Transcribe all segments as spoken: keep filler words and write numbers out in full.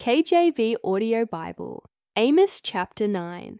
K J V Audio Bible, Amos chapter nine.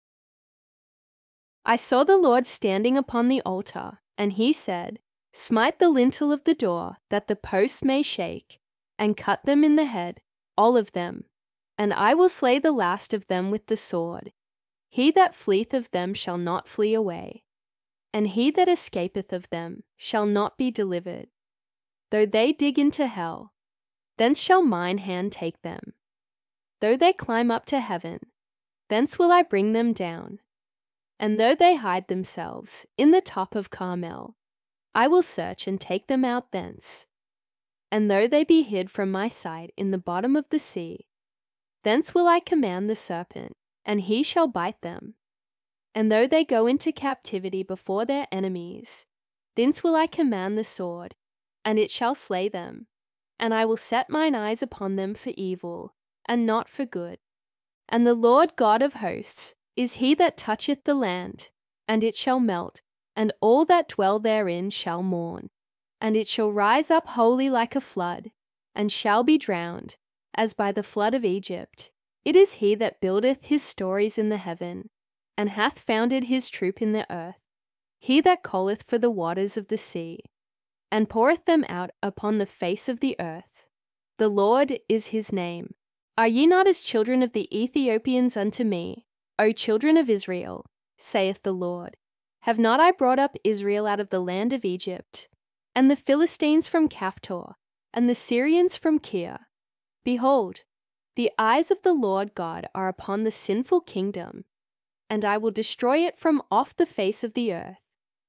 I saw the Lord standing upon the altar, and he said, Smite the lintel of the door, that the posts may shake, and cut them in the head, all of them, and I will slay the last of them with the sword. He that fleeth of them shall not flee away, and he that escapeth of them shall not be delivered. Though they dig into hell, thence shall mine hand take them. Though they climb up to heaven, thence will I bring them down. And though they hide themselves in the top of Carmel, I will search and take them out thence. And though they be hid from my sight in the bottom of the sea, thence will I command the serpent, and he shall bite them. And though they go into captivity before their enemies, thence will I command the sword, and it shall slay them. And I will set mine eyes upon them for evil, and not for good. And the Lord God of hosts is he that toucheth the land, and it shall melt, and all that dwell therein shall mourn. And it shall rise up wholly like a flood, and shall be drowned, as by the flood of Egypt. It is he that buildeth his stories in the heaven, and hath founded his troop in the earth, he that calleth for the waters of the sea, and poureth them out upon the face of the earth. The Lord is his name. Are ye not as children of the Ethiopians unto me, O children of Israel, saith the Lord? Have not I brought up Israel out of the land of Egypt, and the Philistines from Caphtor, and the Syrians from Kir? Behold, the eyes of the Lord God are upon the sinful kingdom, and I will destroy it from off the face of the earth,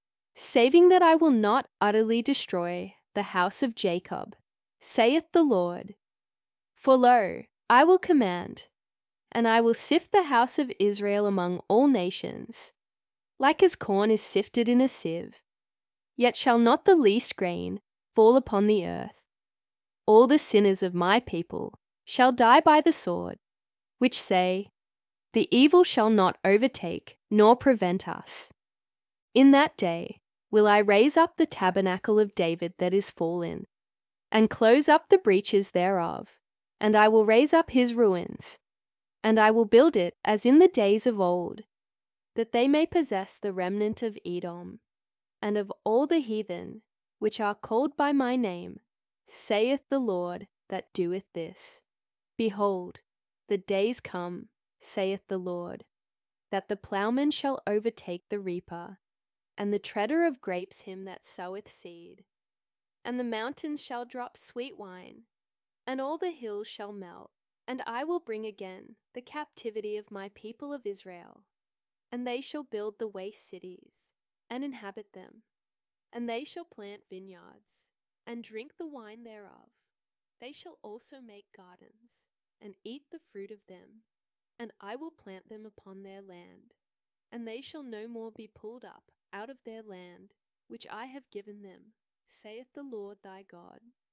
saving that I will not utterly destroy the house of Jacob, saith the Lord. For lo, I will command, and I will sift the house of Israel among all nations, like as corn is sifted in a sieve. Yet shall not the least grain fall upon the earth. All the sinners of my people shall die by the sword, which say, The evil shall not overtake nor prevent us. In that day will I raise up the tabernacle of David that is fallen, and close up the breaches thereof, and I will raise up his ruins, and I will build it as in the days of old, that they may possess the remnant of Edom, and of all the heathen which are called by my name, saith the Lord that doeth this. Behold, the days come, saith the Lord, that the plowman shall overtake the reaper, and the treader of grapes him that soweth seed. And the mountains shall drop sweet wine, and all the hills shall melt. And I will bring again the captivity of my people of Israel, and they shall build the waste cities, and inhabit them. And they shall plant vineyards, and drink the wine thereof. They shall also make gardens, and eat the fruit of them. And I will plant them upon their land, and they shall no more be pulled up out of their land, which I have given them, saith the Lord thy God.